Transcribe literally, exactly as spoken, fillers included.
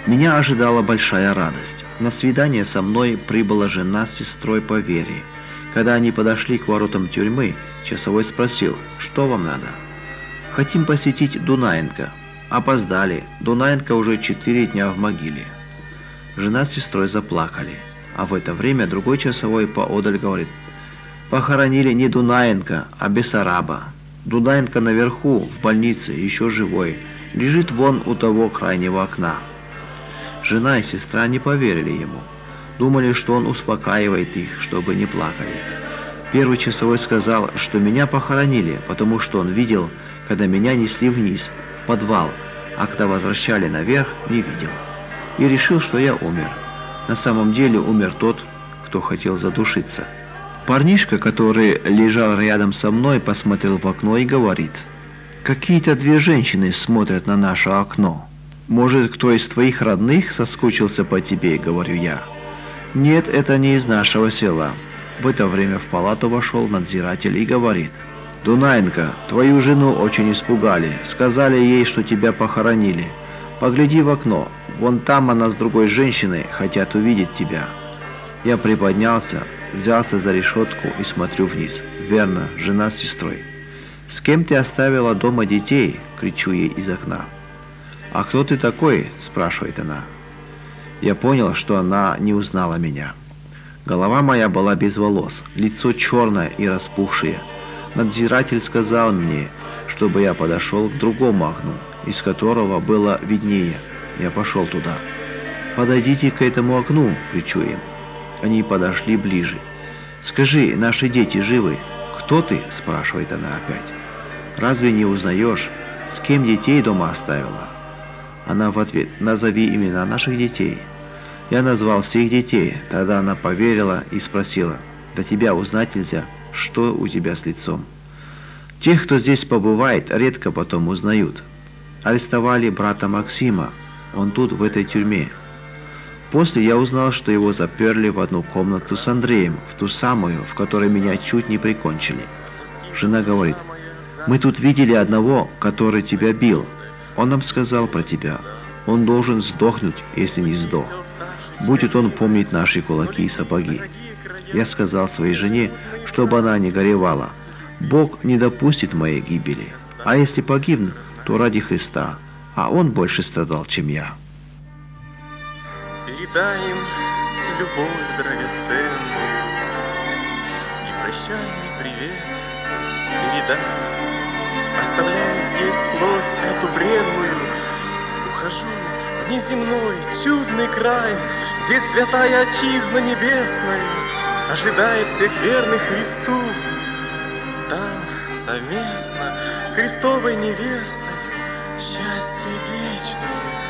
Меня ожидала большая радость. На свидание со мной прибыла жена с сестрой по вере. Когда они подошли к воротам тюрьмы, часовой спросил: «Что вам надо?» «Хотим посетить Дунаенко». «Опоздали. Дунаенко уже четыре дня в могиле». Жена с сестрой заплакали. А в это время другой часовой поодаль говорит: «Похоронили не Дунаенко, а Бессараба. Дунаенко наверху, в больнице, еще живой. Лежит вон у того крайнего окна». Жена и сестра не поверили ему. Думали, что он успокаивает их, чтобы не плакали. Первый часовой сказал, что меня похоронили, потому что он видел, когда меня несли вниз, в подвал, а когда возвращали наверх, не видел. И решил, что я умер. На самом деле умер тот, кто хотел задушиться. Парнишка, который лежал рядом со мной, посмотрел в окно и говорит: «Какие-то две женщины смотрят на наше окно. Может, кто из твоих родных соскучился по тебе?» — говорю я. «Нет, это не из нашего села». В это время в палату вошел надзиратель и говорит: «Дунаенко, твою жену очень испугали. Сказали ей, что тебя похоронили. Погляди в окно. Вон там она с другой женщиной хотят увидеть тебя». Я приподнялся, взялся за решетку и смотрю вниз. Верно, жена с сестрой. «С кем ты оставила дома детей?» — кричу ей из окна. «А кто ты такой?» — спрашивает она. Я понял, что она не узнала меня. Голова моя была без волос, лицо черное и распухшее. Надзиратель сказал мне, чтобы я подошел к другому окну, из которого было виднее. Я пошел туда. «Подойдите к этому окну!» — кричу им. Они подошли ближе. «Скажи, наши дети живы?» «Кто ты?» — спрашивает она опять. «Разве не узнаешь, с кем детей дома оставила?» Она в ответ: «Назови имена наших детей». Я назвал всех детей. Тогда она поверила и спросила: «Да тебя узнать нельзя, что у тебя с лицом?» Тех, кто здесь побывает, редко потом узнают. Арестовали брата Максима, он тут, в этой тюрьме. После я узнал, что его заперли в одну комнату с Андреем, в ту самую, в которой меня чуть не прикончили. Жена говорит: «Мы тут видели одного, который тебя бил. Он нам сказал про тебя. Он должен сдохнуть, если не сдох. Будет он помнить наши кулаки и сапоги». Я сказал своей жене, чтобы она не горевала. Бог не допустит моей гибели. А если погибну, то ради Христа. А он больше страдал, чем я. Передай им любовь драгоценную и прощальный привет передай. Оставляя здесь плоть эту бренную, ухожу в неземной чудный край, где святая отчизна небесная ожидает всех верных Христу. Там совместно с Христовой невестой счастье вечное